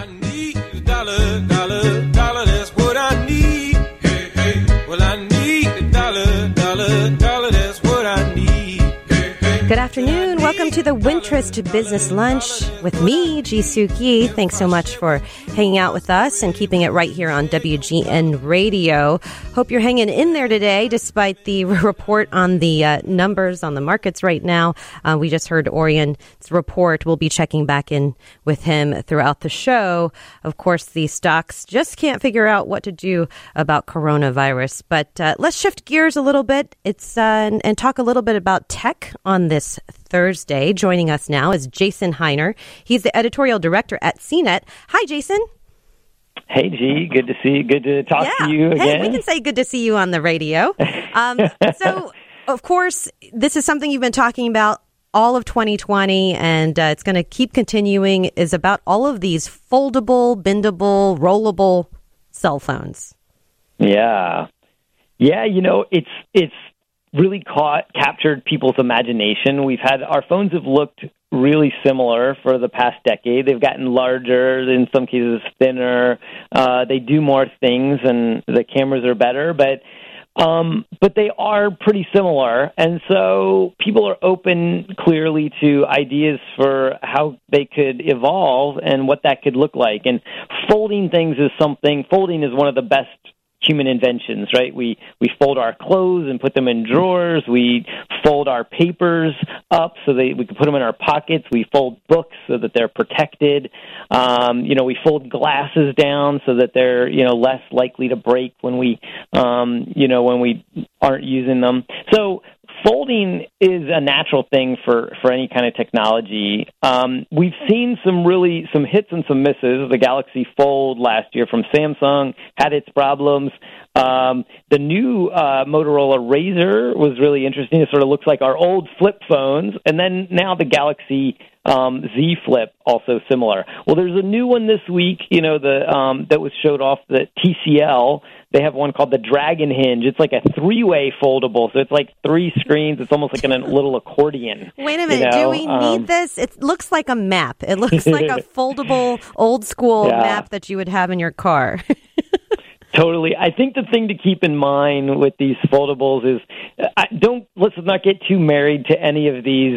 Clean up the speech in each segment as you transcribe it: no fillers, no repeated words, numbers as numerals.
I need a dollar, dollar, dollar, that's what I need. Hey, hey. Well, I need a dollar, dollar, dollar, that's what I need. Hey, hey. Good afternoon. Welcome to the Wintrust Business Lunch with me, Ji-Suk Yi. Thanks so much for hanging out with us and keeping it right here on WGN Radio. Hope you're hanging in there today despite the report on the numbers on the markets right now. We just heard Orion's report. We'll be checking back in with him throughout the show. Of course, the stocks just can't figure out what to do about coronavirus. But let's shift gears a little bit and talk a little bit about tech on this Thursday. Joining us now is Jason Heiner. He's the editorial director at CNET. Hi, Jason. Hey, G. Good to see you. Good to talk to you again. Hey, we can say good to see you on the radio. So, of course, this is something you've been talking about all of 2020, and it's going to keep continuing, is about all of these foldable, bendable, rollable cell phones. Yeah. Yeah, you know, it's really captured people's imagination. Our phones have looked really similar for the past decade. They've gotten larger, in some cases thinner. They do more things, and the cameras are better, but they are pretty similar. And so people are open clearly to ideas for how they could evolve and what that could look like. And folding is one of the best human inventions, right? We fold our clothes and put them in drawers. We fold our papers up so we can put them in our pockets. We fold books so that they're protected. We fold glasses down so that they're, less likely to break when we aren't using them. So folding is a natural thing for any kind of technology. We've seen some hits and some misses. The Galaxy Fold last year from Samsung had its problems. The new Motorola Razr was really interesting. It sort of looks like our old flip phones. And then now the Galaxy Z Flip, also similar. Well, there's a new one this week, that was showed off, the TCL. They have one called the Dragon Hinge. It's like a three-way foldable, so it's like three screens. It's almost like a little accordion. Wait a minute. Do we need this? It looks like a map. It looks like a foldable, old-school map that you would have in your car. Totally. I think the thing to keep in mind with these foldables is let's not get too married to any of these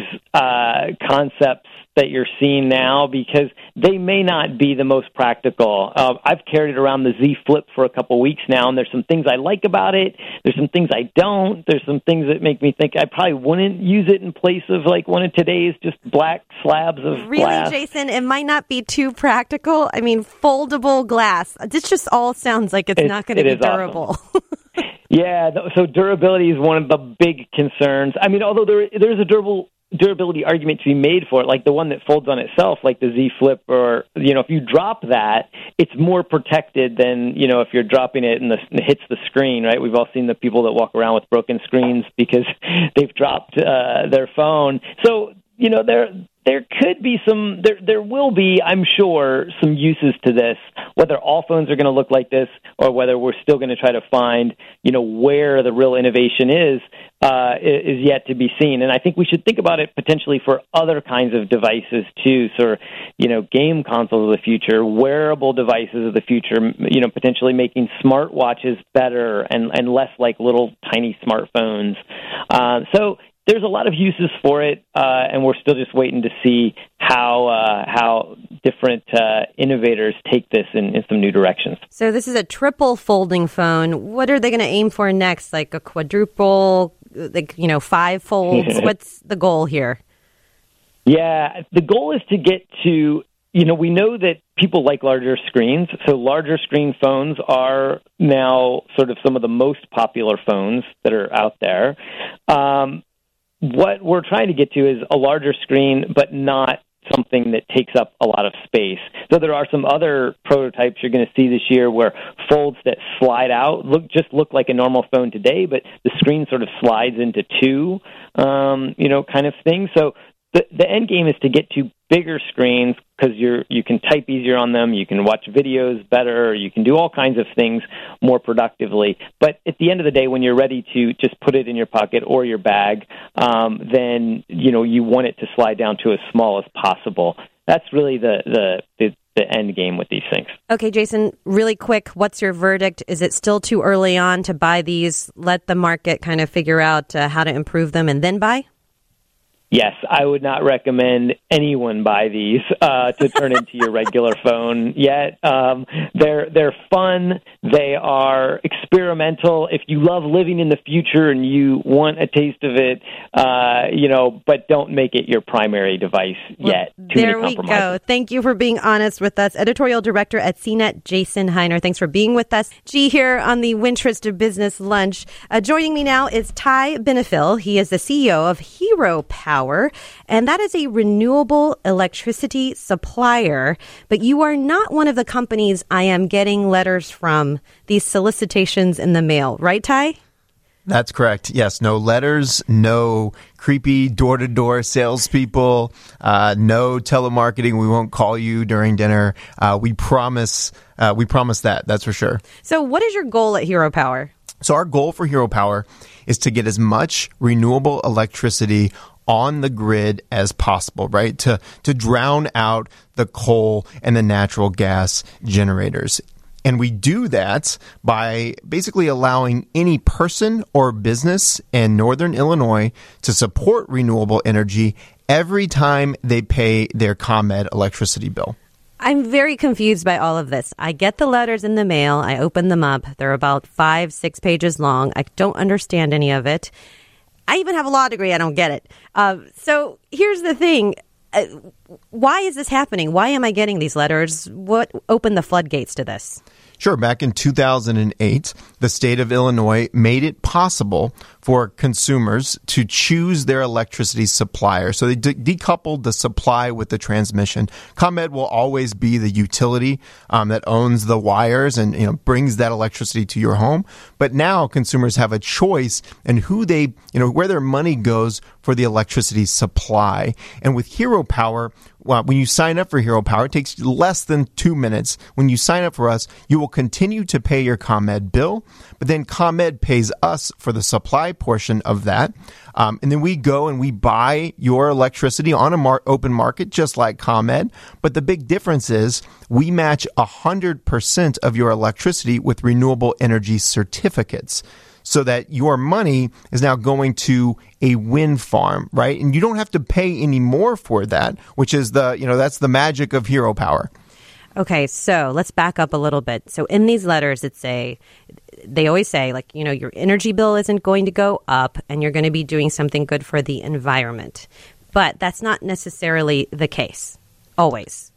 concepts that you're seeing now, because they may not be the most practical. I've carried around the Z Flip for a couple weeks now, and there's some things I like about it. There's some things I don't. There's some things that make me think I probably wouldn't use it in place of like one of today's just black slabs of glass. Really, Jason? It might not be too practical. I mean, foldable glass. This just all sounds like it's not going to be durable. Awesome. Yeah, so durability is one of the big concerns. I mean, although there's a durability argument to be made for it, like the one that folds on itself, like the Z Flip, or, if you drop that, it's more protected than, if you're dropping it and it hits the screen, right? We've all seen the people that walk around with broken screens because they've dropped their phone. So, there could be there will be, I'm sure, some uses to this, whether all phones are going to look like this or whether we're still going to try to find, where the real innovation is yet to be seen. And I think we should think about it potentially for other kinds of devices too. So, game consoles of the future, wearable devices of the future, potentially making smartwatches better and less like little tiny smartphones. So there's a lot of uses for it, and we're still just waiting to see how different innovators take this in some new directions. So this is a triple folding phone. What are they going to aim for next? Like a quadruple, 5 folds? What's the goal here? Yeah, the goal is to get to, we know that people like larger screens, so larger screen phones are now sort of some of the most popular phones that are out there. What we're trying to get to is a larger screen, but not something that takes up a lot of space. So there are some other prototypes you're going to see this year where folds that slide out look like a normal phone today, but the screen sort of slides into two, kind of thing. So the end game is to get to bigger screens because you can type easier on them, you can watch videos better, you can do all kinds of things more productively. But at the end of the day, when you're ready to just put it in your pocket or your bag, then you want it to slide down to as small as possible. That's really the end game with these things. Okay, Jason, really quick, what's your verdict? Is it still too early on to buy these? Let the market kind of figure out how to improve them and then buy? Yes, I would not recommend anyone buy these to turn into your regular phone yet. They're fun. They are experimental. If you love living in the future and you want a taste of it, but don't make it your primary device yet. There we go. Thank you for being honest with us. Editorial Director at CNET, Jason Heiner. Thanks for being with us. G here on the Wintrust Business Lunch. Joining me now is Ty Benefil. He is the CEO of Hero Power. And that is a renewable electricity supplier. But you are not one of the companies I am getting letters from, these solicitations in the mail. Right, Ty? That's correct. Yes. No letters, no creepy door-to-door salespeople, no telemarketing. We won't call you during dinner. We promise that. That's for sure. So what is your goal at Hero Power? So our goal for Hero Power is to get as much renewable electricity on the grid as possible, right? To drown out the coal and the natural gas generators. And we do that by basically allowing any person or business in Northern Illinois to support renewable energy every time they pay their ComEd electricity bill. I'm very confused by all of this. I get the letters in the mail. I open them up. They're about 5-6 pages long. I don't understand any of it. I even have a law degree. I don't get it. So here's the thing. Why is this happening? Why am I getting these letters? What opened the floodgates to this? Sure. Back in 2008, the state of Illinois made it possible for consumers to choose their electricity supplier. So they decoupled the supply with the transmission. ComEd will always be the utility that owns the wires and brings that electricity to your home. But now consumers have a choice in who they, where their money goes for the electricity supply. And with Hero Power, when you sign up for Hero Power, it takes less than 2 minutes. When you sign up for us, you will continue to pay your ComEd bill, but then ComEd pays us for the supply portion of that. And then we go and we buy your electricity on an open market, just like ComEd. But the big difference is we match 100% of your electricity with renewable energy certificates, so that your money is now going to a wind farm, right? And you don't have to pay any more for that, which is that's the magic of Hero Power. Okay, so let's back up a little bit. So in these letters, they always say, your energy bill isn't going to go up and you're going to be doing something good for the environment. But that's not necessarily the case, always.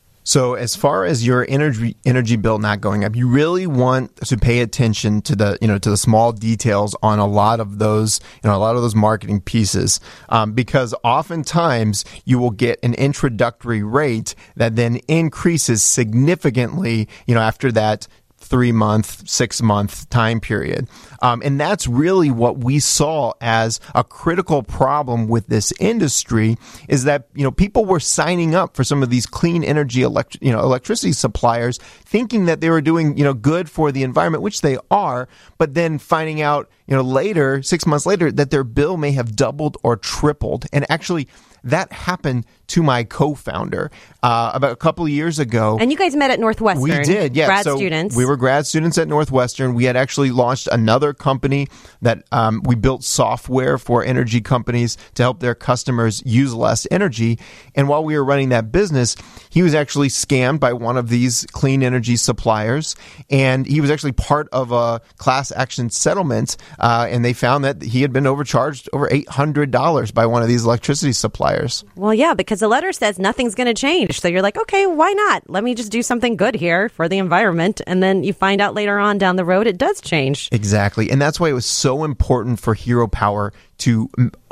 So as far as your energy bill not going up, you really want to pay attention to the small details on a lot of those marketing pieces, because oftentimes you will get an introductory rate that then increases significantly, after that 3-month, 6-month time period. And that's really what we saw as a critical problem with this industry, is that, people were signing up for some of these clean energy electricity suppliers thinking that they were doing, good for the environment, which they are, but then finding out, later, 6 months later, that their bill may have doubled or tripled. And actually, that happened to my co-founder about a couple of years ago. And you guys met at Northwestern. We did, yeah. Grad students. We were grad students at Northwestern. We had actually launched another company that we built software for energy companies to help their customers use less energy. And while we were running that business, he was actually scammed by one of these clean energy suppliers. And he was actually part of a class action settlement. And they found that he had been overcharged over $800 by one of these electricity suppliers. Well, yeah, because the letter says nothing's going to change. So you're like, okay, why not? Let me just do something good here for the environment. And then you find out later on down the road it does change. Exactly. And that's why it was so important for Hero Power to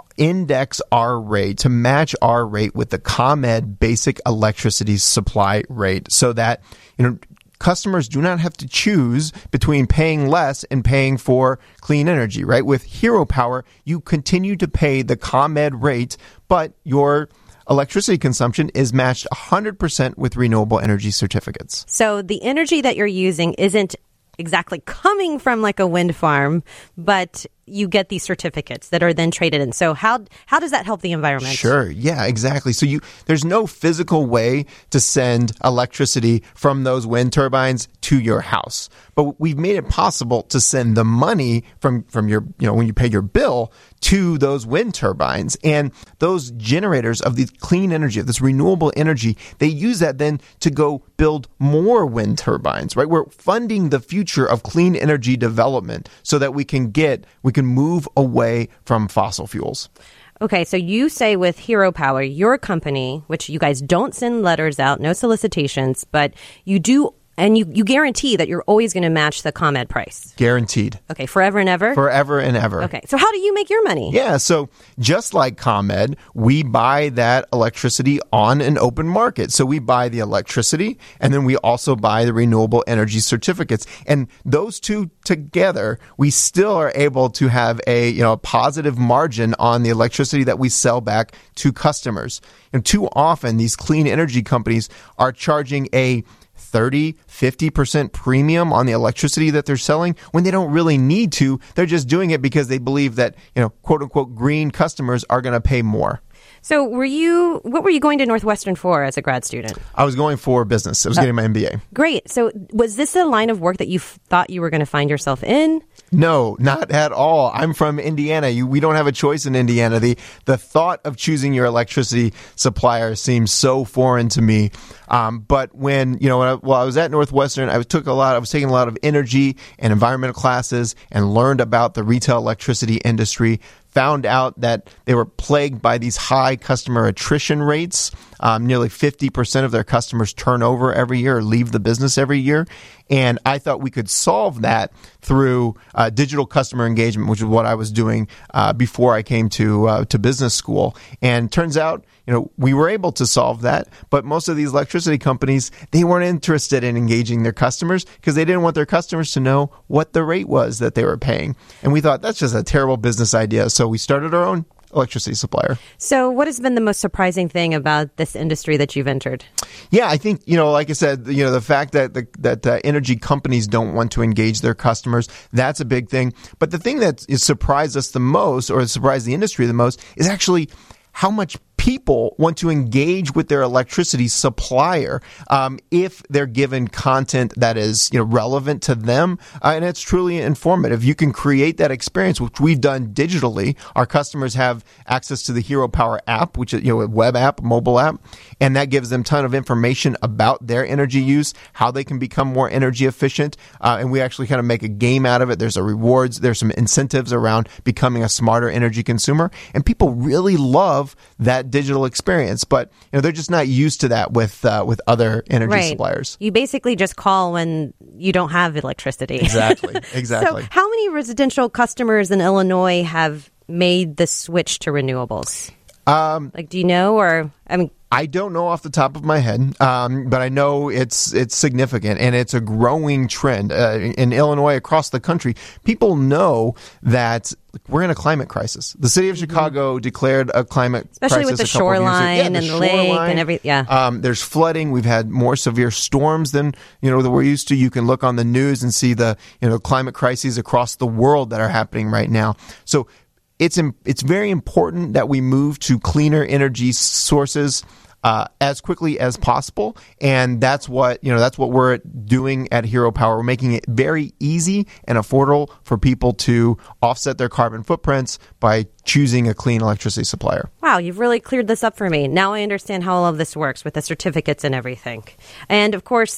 index our rate, to match our rate with the ComEd basic electricity supply rate, so that customers do not have to choose between paying less and paying for clean energy, right? With Hero Power, you continue to pay the ComEd rate, but your electricity consumption is matched 100% with renewable energy certificates. So the energy that you're using isn't exactly coming from like a wind farm, but you get these certificates that are then traded in. So how does that help the environment? Sure. Yeah, exactly. So there's no physical way to send electricity from those wind turbines to your house. But we've made it possible to send the money from your, when you pay your bill to those wind turbines. And those generators of the clean energy, of this renewable energy, they use that then to go build more wind turbines, right? We're funding the future of clean energy development so that we can move away from fossil fuels. Okay, so you say with Hero Power, your company, which you guys don't send letters out, no solicitations, but you do, and you guarantee that you're always going to match the ComEd price. Guaranteed. Okay, forever and ever? Forever and ever. Okay, so how do you make your money? Yeah, so just like ComEd, we buy that electricity on an open market. So we buy the electricity, and then we also buy the renewable energy certificates. And those two together, we still are able to have a positive margin on the electricity that we sell back to customers. And too often, these clean energy companies are charging a 30-50% premium on the electricity that they're selling when they don't really need to. They're just doing it because they believe that, quote unquote, green customers are going to pay more. So what were you going to Northwestern for as a grad student? I was going for business. I was getting my MBA. Great. So was this a line of work that you thought you were going to find yourself in? No, not at all. I'm from Indiana. We don't have a choice in Indiana. The thought of choosing your electricity supplier seems so foreign to me. But when I was at Northwestern, I was taking a lot of energy and environmental classes and learned about the retail electricity industry. Found out that they were plagued by these high customer attrition rates. Nearly 50% of their customers turn over every year or leave the business every year. And I thought we could solve that through digital customer engagement, which is what I was doing before I came to business school. And turns out, we were able to solve that. But most of these electricity companies, they weren't interested in engaging their customers because they didn't want their customers to know what the rate was that they were paying. And we thought that's just a terrible business idea. So we started our own electricity supplier. So what has been the most surprising thing about this industry that you've entered? Yeah, I think, like I said, the fact that energy companies don't want to engage their customers, that's a big thing. But the thing that has surprised us the most, or surprised the industry the most, is actually how much people want to engage with their electricity supplier if they're given content that is relevant to them and it's truly informative. You can create that experience, which we've done digitally. Our customers have access to the Hero Power app, which is a web app, mobile app, and that gives them a ton of information about their energy use, how they can become more energy efficient, and we actually kind of make a game out of it. There's rewards, there's some incentives around becoming a smarter energy consumer, and people really love that digital experience, but they're just not used to that with other energy suppliers. You basically just call when you don't have electricity. Exactly. So how many residential customers in Illinois have made the switch to renewables? Do you know, or I don't know off the top of my head, but I know it's significant and it's a growing trend in Illinois, across the country. People know that we're in a climate crisis. The city of Chicago declared a climate crisis, especially with the shoreline and the lake and everything. Yeah, there's flooding. We've had more severe storms than that we're used to. You can look on the news and see the climate crises across the world that are happening right now. So it's very important that we move to cleaner energy sources as quickly as possible, and that's what we're doing at Hero Power. We're making it very easy and affordable for people to offset their carbon footprints by choosing a clean electricity supplier. Wow, you've really cleared this up for me. Now I understand how all of this works with the certificates and everything. And of course,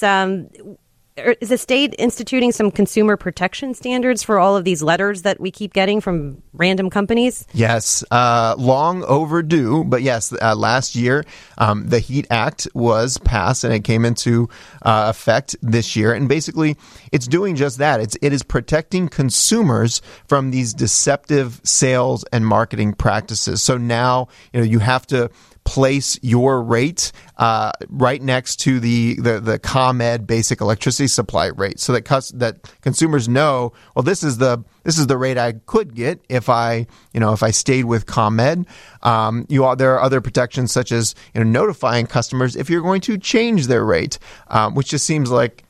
is the state instituting some consumer protection standards for all of these letters that we keep getting from random companies? Yes, long overdue. But yes, last year, the HEAT Act was passed and it came into effect this year. And basically, it's doing just that. It is protecting consumers from these deceptive sales and marketing practices. So now, you have to place your rate right next to the ComEd basic electricity supply rate, so that consumers know, well, this is the rate I could get if I stayed with ComEd. There are other protections such as notifying customers if you're going to change their rate, which just seems like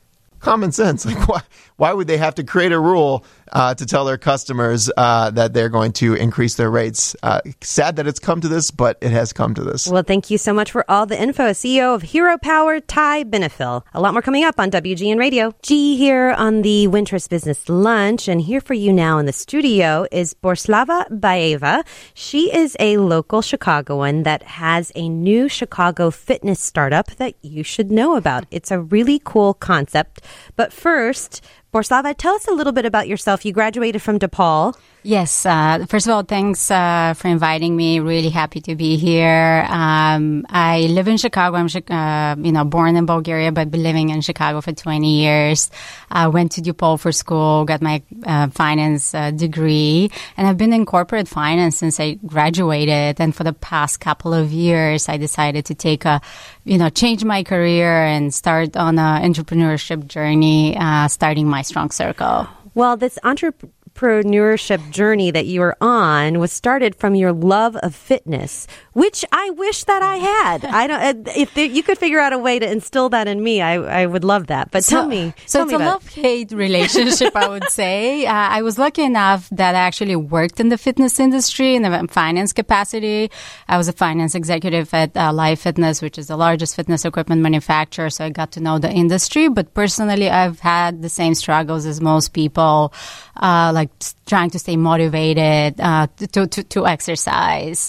common sense. Like, why would they have to create a rule to tell their customers that they're going to increase their rates? Sad that it's come to this, but it has come to this. Well, thank you so much for all the info. CEO of Hero Power, Ty Benefil. A lot more coming up on WGN Radio. G here on the Wintrust Business Lunch, and here for you now in the studio is Borislava Baeva. She is a local Chicagoan that has a new Chicago fitness startup that you should know about. It's a really cool concept. But first, Borislava, tell us a little bit about yourself. You graduated from DePaul. Yes. First of all, thanks for inviting me. Really happy to be here. I live in Chicago. I'm born in Bulgaria, but been living in Chicago for 20 years. I went to DePaul for school, got my finance degree, and I've been in corporate finance since I graduated. And for the past couple of years, I decided to change my career and start on an entrepreneurship journey, starting my Strong Circle. Well, this entrepreneurship journey that you were on was started from your love of fitness, which I wish that I had. I don't. If you could figure out a way to instill that in me, I would love that. But tell me. So it's a love-hate relationship, I would say. I was lucky enough that I actually worked in the fitness industry in the finance capacity. I was a finance executive at Live Fitness, which is the largest fitness equipment manufacturer. So I got to know the industry. But personally, I've had the same struggles as most people, like trying to stay motivated to exercise.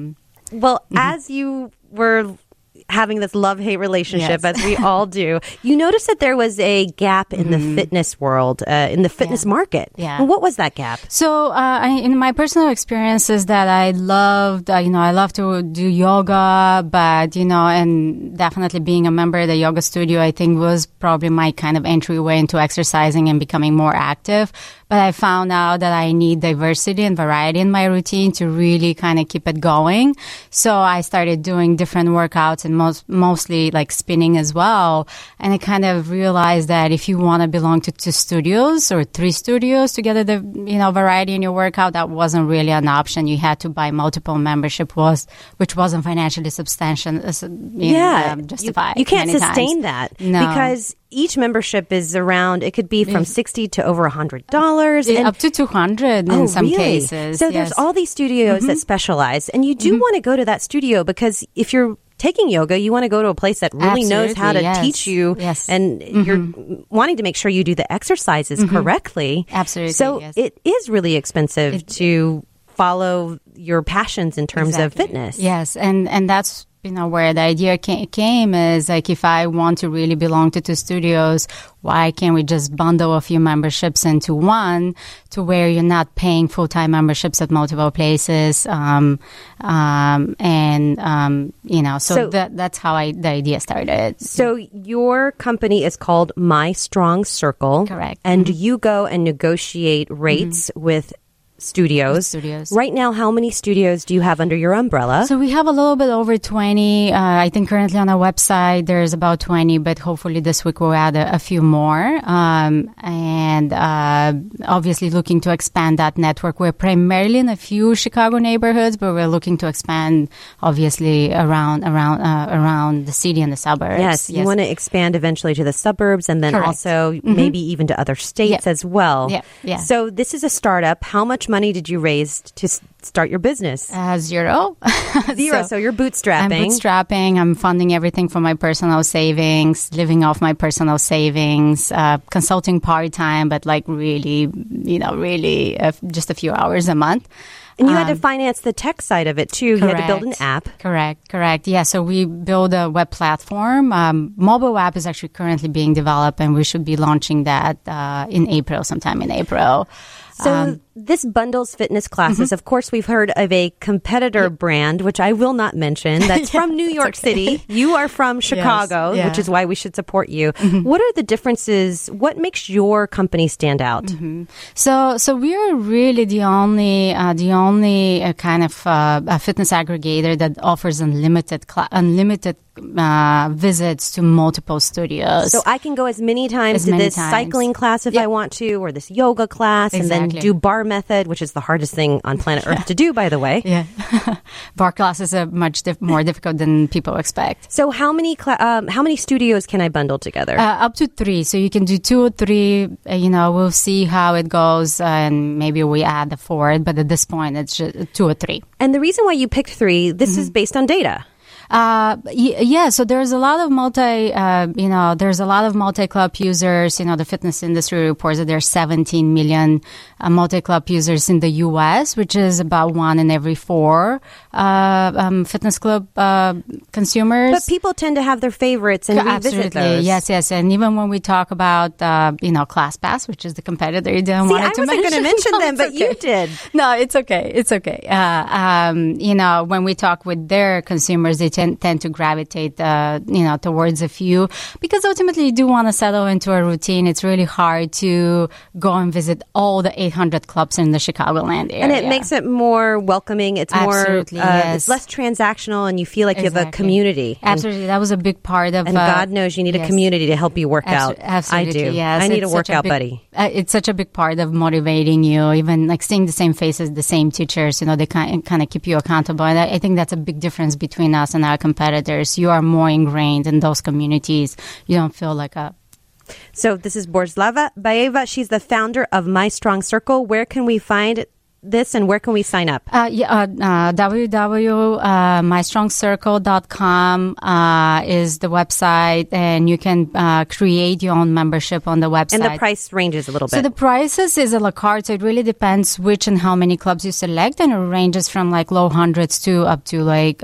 As you were having this love-hate relationship, as we all do, you noticed that there was a gap in the fitness world, in the fitness market. Yeah. And what was that gap? So, in my personal experiences that I loved, I love to do yoga, but, and definitely being a member of the yoga studio, I think was probably my kind of entryway into exercising and becoming more active. But I found out that I need diversity and variety in my routine to really kind of keep it going. So I started doing different workouts and mostly like spinning as well. And I kind of realized that if you want to belong to 2 studios or 3 studios to get the variety in your workout, that wasn't really an option. You had to buy multiple membership, which wasn't financially substantial. Justified. You can't sustain that because each membership is around, it could be from $60 to over $100. And up to $200 in some cases. So there's all these studios that specialize. And you do want to go to that studio because if you're taking yoga, you want to go to a place that really knows how to teach you. Yes. And you're wanting to make sure you do the exercises correctly. Absolutely. So it is really expensive to follow your passions in terms of fitness. Yes. And that's where the idea came is like, if I want to really belong to 2 studios, why can't we just bundle a few memberships into one to where you're not paying full-time memberships at multiple places? So that's how the idea started. So your company is called My Strong Circle. Correct. And you go and negotiate rates with studios. Right now, how many studios do you have under your umbrella? So we have a little bit over 20. I think currently on our website there's about 20, but hopefully this week we'll add a few more. And obviously looking to expand that network. We're primarily in a few Chicago neighborhoods, but we're looking to expand obviously around the city and the suburbs. Yes, you want to expand eventually to the suburbs and then also maybe even to other states as well. Yeah. So this is a startup. How much money did you raise to start your business? 0. Zero. So you're bootstrapping. I'm bootstrapping. I'm funding everything from my personal savings, living off my personal savings, consulting part-time, but like really just a few hours a month. And you had to finance the tech side of it, too. Correct. You had to build an app. Correct. Yeah, so we build a web platform. Mobile app is actually currently being developed, and we should be launching that sometime in April. So this bundles fitness classes. Of course, we've heard of a competitor brand, which I will not mention, that's from New York City. You are from Chicago, which is why we should support you. What are the differences? What makes your company stand out? So we're really the only kind of fitness aggregator that offers unlimited visits to multiple studios. So I can go as many times to this cycling class if I want to, or this yoga class, and then do bar method, which is the hardest thing on planet Earth to do, by the way. Yeah. Bar classes are much more difficult than people expect. So how many studios can I bundle together? Up to 3. So you can do 2 or 3. We'll see how it goes, and maybe we add the 4th. But at this point, it's just 2 or 3. And the reason why you picked 3, this is based on data. So there's a lot of multi-club users. The fitness industry reports that there's 17 million multi-club users in the U.S., which is about 1 in every 4 fitness club consumers. But people tend to have their favorites and revisit those. Yes. And even when we talk about, ClassPass, which is the competitor you didn't want to mention. I wasn't going to mention them, but you did. No, it's okay. It's okay. When we talk with their consumers, they tend to gravitate, towards a few, because ultimately you do want to settle into a routine. It's really hard to go and visit all the 800 clubs in the Chicagoland area. And it makes it more welcoming. It's Absolutely, more, it's less transactional, and you feel like you have a community. Absolutely. That was a big part of... And God knows you need a community to help you work out. Absolutely, I do. Yes. I need a workout buddy. It's such a big part of motivating you, even like seeing the same faces, the same teachers, they kind of keep you accountable. And I think that's a big difference between us and our competitors. You are more ingrained in those communities. You don't feel like a... So this is Borzlava Baeva. She's the founder of My Strong Circle. Where can we find this, and where can we sign up? www.mystrongcircle.com is the website, and you can create your own membership on the website. And the price ranges a little bit. So the prices is a la carte, so it really depends which and how many clubs you select, and it ranges from like low hundreds to up to like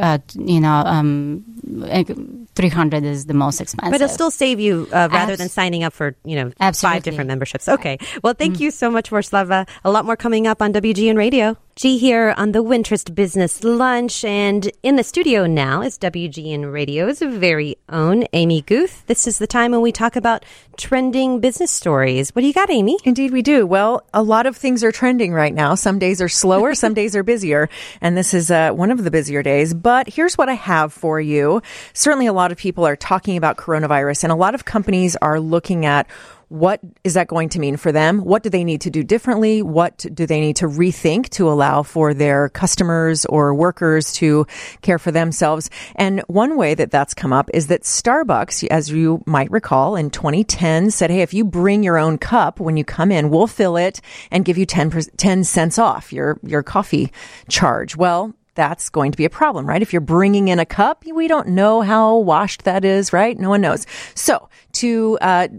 300 is the most expensive. But it'll still save you rather than signing up for, 5 different memberships. Okay. Well, thank you so much, Borzlava. A lot more coming up on WGN Radio. G here on the Wintrust Business Lunch, and in the studio now is WGN Radio's very own Amy Guth. This is the time when we talk about trending business stories. What do you got, Amy? Indeed we do. Well, a lot of things are trending right now. Some days are slower, some days are busier, and this is one of the busier days. But here's what I have for you. Certainly a lot of people are talking about coronavirus, and a lot of companies are looking at what is that going to mean for them? What do they need to do differently? What do they need to rethink to allow for their customers or workers to care for themselves? And one way that that's come up is that Starbucks, as you might recall, in 2010 said, hey, if you bring your own cup when you come in, we'll fill it and give you 10 cents off your coffee charge. Well, that's going to be a problem, right? If you're bringing in a cup, we don't know how washed that is, right? No one knows. So to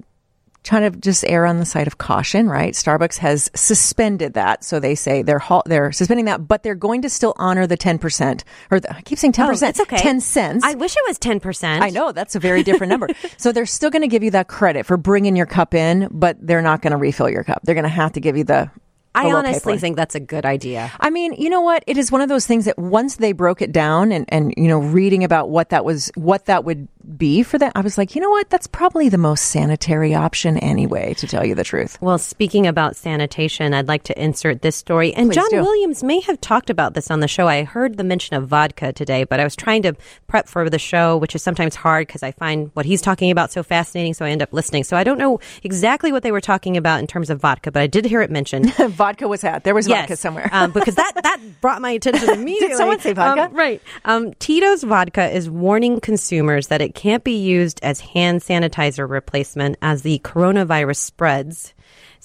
trying to just err on the side of caution, right? Starbucks has suspended that. So they say they're suspending that, but they're going to still honor the 10%. I keep saying 10%. That's okay. 10 cents. I wish it was 10%. I know. That's a very different number. So they're still going to give you that credit for bringing your cup in, but they're not going to refill your cup. They're going to have to give you the I honestly think that's a good idea. I mean, you know what? It is one of those things that once they broke it down and reading about what that would be for them, I was like, you know what? That's probably the most sanitary option anyway, to tell you the truth. Well, speaking about sanitation, I'd like to insert this story. And Please John do. Williams may have talked about this on the show. I heard the mention of vodka today, but I was trying to prep for the show, which is sometimes hard because I find what he's talking about so fascinating, so I end up listening. So I don't know exactly what they were talking about in terms of vodka, but I did hear it mentioned. Vodka was had. There was vodka somewhere. Because that brought my attention immediately. Did someone say vodka? Right. Tito's Vodka is warning consumers that it can't be used as hand sanitizer replacement as the coronavirus spreads.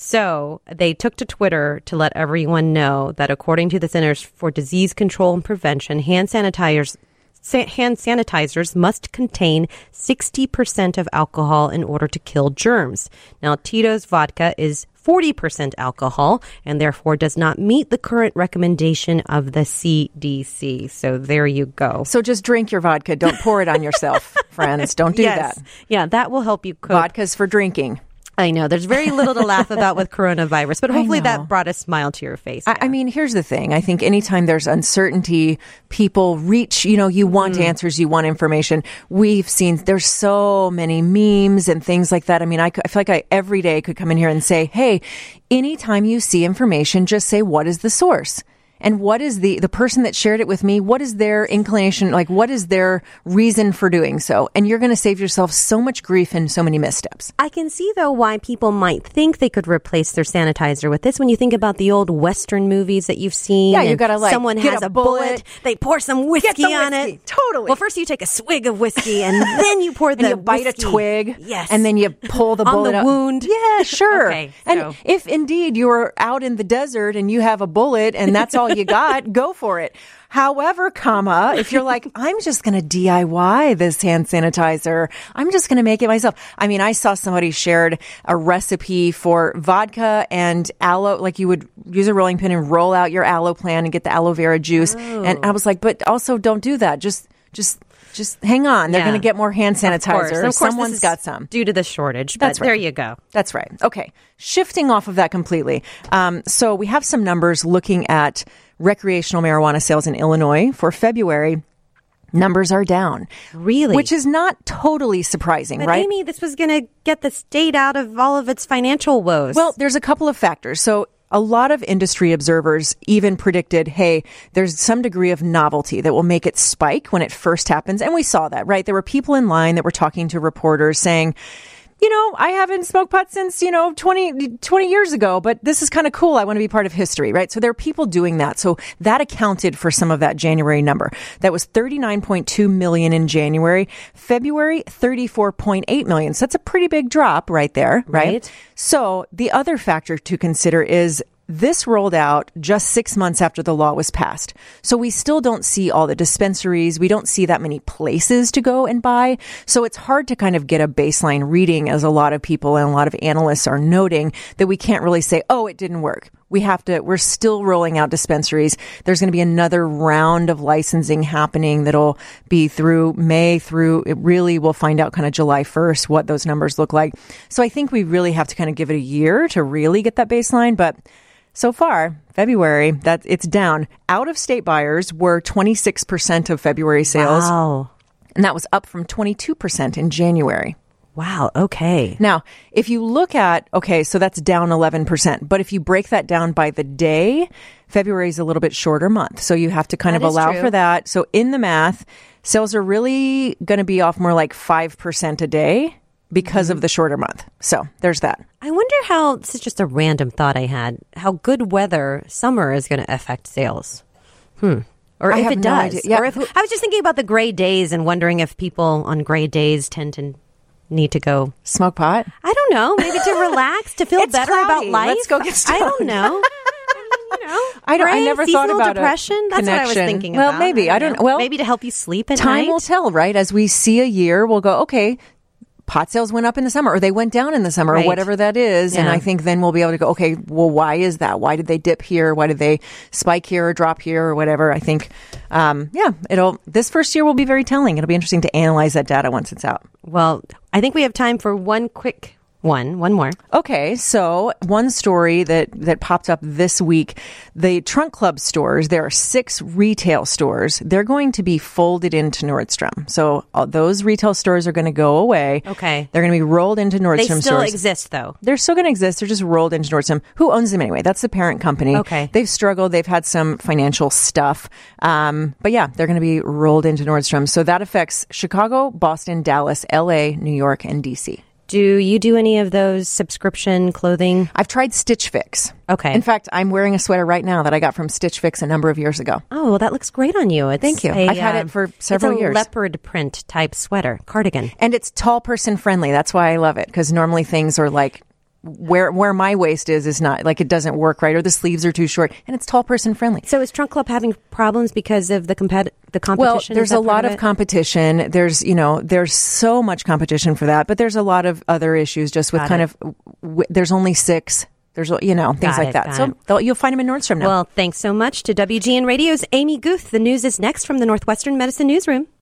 So they took to Twitter to let everyone know that according to the Centers for Disease Control and Prevention, hand sanitizers must contain 60% of alcohol in order to kill germs. Now, Tito's Vodka is 40% alcohol and therefore does not meet the current recommendation of the CDC. So there you go. So just drink your vodka. Don't pour it on yourself, friends. Don't do that. Yeah, that will help you cope. Vodka's for drinking. I know. There's very little to laugh about with coronavirus, but hopefully that brought a smile to your face. I mean, here's the thing. I think anytime there's uncertainty, people reach, you want answers, you want information. We've seen there's so many memes and things like that. I mean, I feel like I every day could come in here and say, hey, anytime you see information, just say, what is the source? And what is the person that shared it with me, what is their inclination, like what is their reason for doing so? And you're going to save yourself so much grief and so many missteps. I can see, though, why people might think they could replace their sanitizer with this. When you think about the old Western movies that you've seen. Yeah, you got to like someone get has a bullet, they pour some whiskey on it. Totally. Well, first you take a swig of whiskey and then you pour the and you bite whiskey. a twig. Yes. And then you pull the bullet on the out. wound. Yeah, sure. Okay, and so- if indeed you're out in the desert and you have a bullet and that's all you got, go for it. However, if you're like, I'm just going to DIY this hand sanitizer. I'm just going to make it myself. I mean, I saw somebody shared a recipe for vodka and aloe, like you would use a rolling pin and roll out your aloe plant and get the aloe vera juice. Oh. And I was like, but also don't do that. Just hang on. They're Yeah. going to get more hand sanitizer. Of course, Someone's this is got some. due to the shortage. But That's right. there you go. That's right. Okay. Shifting off of that completely. So we have some numbers looking at recreational marijuana sales in Illinois for February. Numbers are down. Really? Which is not totally surprising, But right? Amy, this was going to get the state out of all of its financial woes. Well, there's a couple of factors. So a lot of industry observers even predicted, hey, there's some degree of novelty that will make it spike when it first happens. And we saw that, right? There were people in line that were talking to reporters saying, I haven't smoked pot since, 20 years ago, but this is kind of cool. I want to be part of history, right? So there are people doing that. So that accounted for some of that January number. That was 39.2 million in January. February, 34.8 million. So that's a pretty big drop right there, right? So the other factor to consider is this rolled out just 6 months after the law was passed. So we still don't see all the dispensaries. We don't see that many places to go and buy. So it's hard to kind of get a baseline reading, as a lot of people and a lot of analysts are noting, that we can't really say, oh, it didn't work. We're still rolling out dispensaries. There's going to be another round of licensing happening that'll be through May it really will find out kind of July 1st what those numbers look like. So I think we really have to kind of give it a year to really get that baseline. But so far, February, that it's down. Out-of-state buyers were 26% of February sales. Wow. And that was up from 22% in January. Wow. Okay. Now, if you look at, so that's down 11%. But if you break that down by the day, February is a little bit shorter month. So you have to kind That of is allow true. for that. So in the math, sales are really going to be off more like 5% a day because of the shorter month. So there's that. I wonder how, this is just a random thought I had, how good weather summer is going to affect sales. Or I if have it no does. idea. Yeah. Or if, I was just thinking about the gray days and wondering if people on gray days tend to need to go. Smoke pot? I don't know. Maybe to relax, to feel It's better cloudy. about life. Let's go get I don't stoned. know. I Gray, never thought seasonal about depression. That's what I was connection. thinking Well, about. maybe. I don't know. Well, maybe to help you sleep at time night. will tell, right? As we see a year, we'll go, okay, pot sales went up in the summer or they went down in the summer Right. or whatever that is. And Yeah. I think then we'll be able to go, okay, well, why is that? Why did they dip here? Why did they spike here or drop here or whatever? I think, this first year will be very telling. It'll be interesting to analyze that data once it's out. Well, I think we have time for one quick one more. Okay, so one story that popped up this week, the Trunk Club stores, there are 6 retail stores. They're going to be folded into Nordstrom. So those retail stores are going to go away. Okay. They're going to be rolled into Nordstrom They stores. still exist, though. They're still going to exist. They're just rolled into Nordstrom. Who owns them anyway? That's the parent company. Okay. They've struggled. They've had some financial stuff. But yeah, they're going to be rolled into Nordstrom. So that affects Chicago, Boston, Dallas, LA, New York, and DC. Do you do any of those subscription clothing? I've tried Stitch Fix. Okay. In fact, I'm wearing a sweater right now that I got from Stitch Fix a number of years ago. Oh, well, that looks great on you. It's Thank you. I've had it for several it's a years. leopard print type sweater, cardigan. And it's tall person friendly. That's why I love it, because normally things are like where my waist is not like, it doesn't work right, or the sleeves are too short, and it's tall person friendly. So is Trunk Club having problems because of the competition? Well, Is there's that a part lot of of it? competition. There's so much competition for that, but there's a lot of other issues just with there's only 6. There's, things Got like it, that. got So it. you'll find them in Nordstrom now. Well, thanks so much to WGN Radio's Amy Guth. The news is next from the Northwestern Medicine Newsroom.